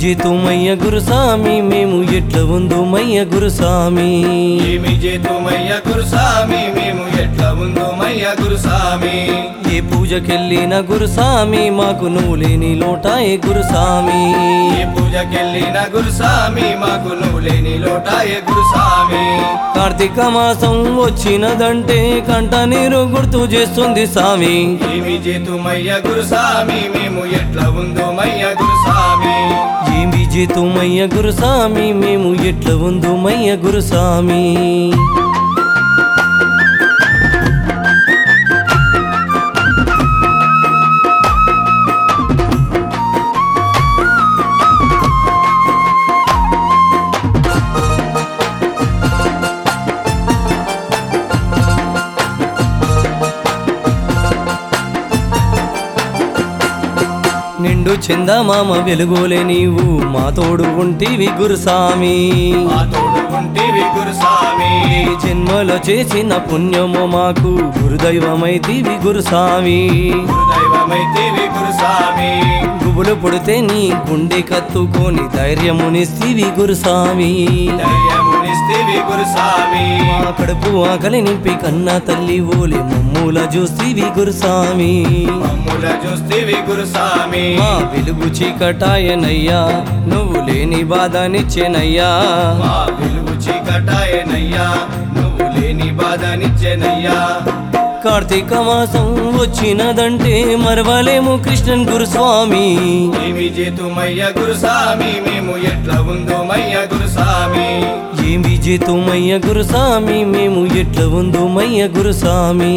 చేతుమయ్య గురుసామి మేము ఎట్ల ఉందుమయ్య గురుసామి ఏమి చేతుమయ్య గురుసామి మేము ఎట్ల ఉందుమయ్య గురుసామి ఏ పూజకెళ్ళిన గురుసామి మాకు నువ్వు లేని లోటాయే గురుసామి ఏ పూజకెళ్ళిన గురుసామి మాకు నువ్వు లేని లోటాయే గురుసామి కార్తీక మాసం వచ్చినదంటే కంట నీరు గుర్తు చేస్తుంది సామి ఏమి చేతుమయ్య గురుసామి మేము ఎట్ల ఉందుమయ్య గురుసామి ఏమి చేతుమయ్య గురుసామి మేము ఎట్ల ఉందుమయ్య గురుసామి నిండు చందమామ వెలుగోలే నీవు మా తోడు ఉంటివి గురుసామి మా తోడు ఉంటివి గురుసామి ఈ జన్మలో చేసిన పుణ్యము మాకు గురుదైవమైతివి గురుసామి గురుదైవమైతివి గురుసామి గుబులు పుడితే నీ గుండె కత్తుకొని ధైర్యమునిస్తివి గురుసామి ధైర్యమునిస్తివి గురుసామి మా కడుపు ఆకలి నింపి కన్నా తల్లి ఓలే మమ్ముల చూస్తివి గురుసామి మమ్ముల చూస్తివి గురుసామి మా వెలుగు చీకటాయనయ్యా నువ్వు లేని బాధనిచ్చెనయ్యా మా వెలుగు చీకటాయనయ్యా నువ్వు లేని బాధనిచ్చెనయ్యా కార్తీక మాసం వచ్చినదంటే మరవలేము కృష్ణన్ గురుస్వామి ఏమి చేతుమయ్య గురుసామి మేము ఎట్ల ఉందుమయ్య గురుసామి ఏమి చేతుమయ్య గురుసామి మేము ఎట్ల ఉందుమయ్య గురుసామి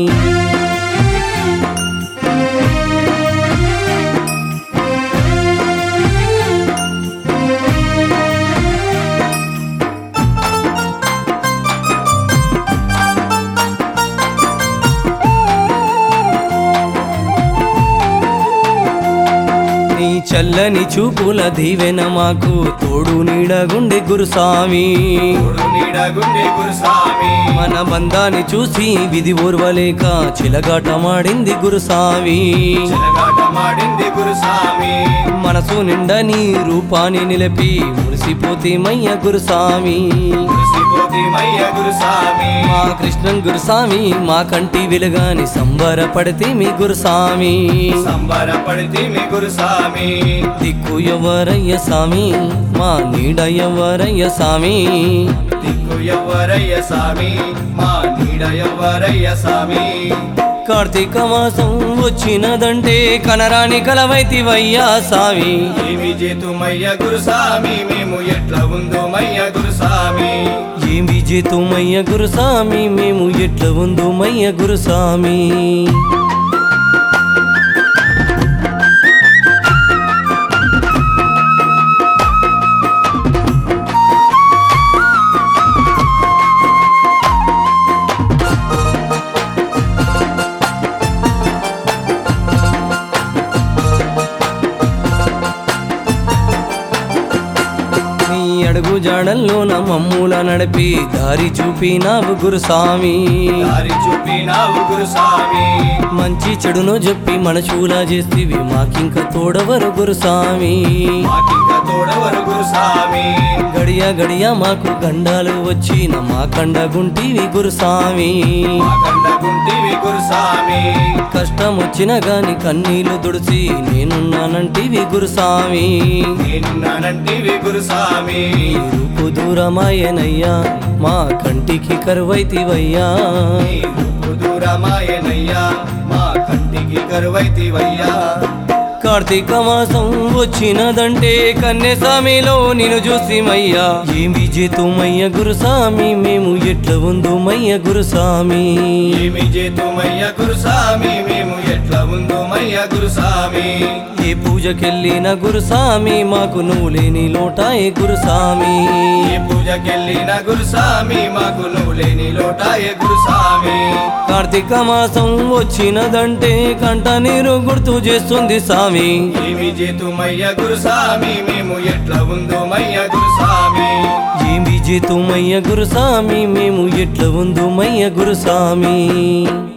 నీ చల్లని చూపుల దీవెన మాకు తోడు నీడగుండె గురుస్వామి తోడు నీడగుండె గురుసామి మన బంధాన్ని చూసి విధి ఓర్వలేక చిలగాటమాడింది గురుస్వామి చెలగాటమాడింది గురుసామి మనసు నిండా నీ రూపాన్ని నిలిపి మురిసిపోతేమయ్య గురుస్వామి మురిసిపోతిమయ్య గురుసామి మా కృష్ణన్ గురుస్వామి మా కంటి వెలుగాని సంబరపడితే మీ గురుస్వామి సంబరపడితే మీ గురుసామి దిక్కు ఎవరయ్య స్వామి మా నీడ ఎవరయ్య స్వామి దిక్కు ఎవ్వరయ్య సామి మా నీడ ఎవ్వరయ్య సామి కార్తీక మాసం వచ్చినదంటే కనరాని కలవైతివయ్యా స్వామి ఏమి చేతుమయ్య గురుసామి మేము ఎట్ల ఉందుమయ్య గురుసామి ఏమి చేతుమయ్య గురుస్వామి మేము ఎట్ల ఉందుమయ్య గురుస్వామి నీ అడుగు జాడల్లోన మమ్ముల నడిపి దారి చూపినావు గురుస్వామి దారి చూపినావు గురుసామి మంచి చెడును చెప్పి మనచూలా చేస్తేవి మాకింక తోడవరు గురుస్వామి మాకింక తోడవరు గురుసామి గడియ గడియ మాకు గండాలు వచ్చిన మా కండగుంటివి గురుస్వామి మా కండగుంటివి గురుసామి కష్టం వచ్చిన గాని కన్నీళ్లు దుడిచి నేనున్నానంటివి గురుస్వామి నేనున్నానంటివి గురుసామి రూపు దూరమాయనయ్యా మా కంటికి కరువైతివయ్యా నీ రూపు దూరమాయనయ్యా మా కంటికి కరువైతివయ్యా కార్తీక మాసం వచ్చినదంటే కన్యస్వామిలో నిన్ను చూసిమయ్యా ఏమి చేతుమయ్య గురుస్వామి మేము ఎట్ల ఉందుమయ్య గురుస్వామి ఏమి చేతుమయ్య గురుసామి మేము ఎట్ల ఉందుమయ్య గురుసామి ఏ పూజకెళ్ళిన గురుస్వామి మాకు నువ్వు లేని లోటాయే గురుస్వామి ఏ పూజకెళ్ళిన గురుసామి మాకు నువ్వు లేని లోటాయే గురుసామి కార్తీక మాసం వచ్చినదంటే కంట నీరు గుర్తు చేస్తుంది స్వామి ఏమి చేతుమయ్య గురుసామి మేము ఎట్ల ఉందుమయ్య గురుసామి ఏమి చేతుమయ్య గురుస్వామి మేము ఎట్ల ఉందుమయ్య గురుస్వామి